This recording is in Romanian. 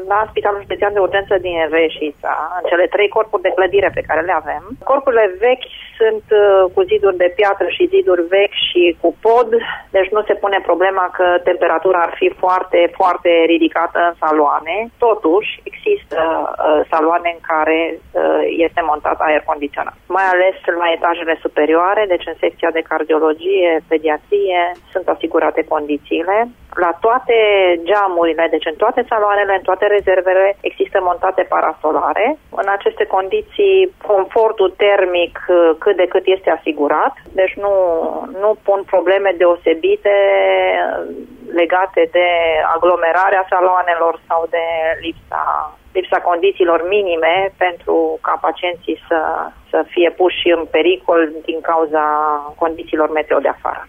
la Spitalul Județean de Urgență din Reșița, în cele 3 corpuri de clădire pe care le avem. Corpurile vechi sunt cu ziduri de piatră și ziduri vechi și cu pod, deci nu se pune problema că temperatura ar fi foarte, foarte ridicată în saloane. Totuși, există saloane în care este montat aer condiționat. Mai ales la etajele superioare, deci în secția de cardiologie, pediatrie, sunt asigurate condițiile. La toate geamurile, deci în toate saloanele, în toate rezervele, există montate parasolare. În aceste condiții, confortul termic cât de cât este asigurat, deci nu pun probleme deosebite legate de aglomerarea saloanelor sau de lipsa condițiilor minime pentru ca pacienții să fie puși în pericol din cauza condițiilor meteo de afară.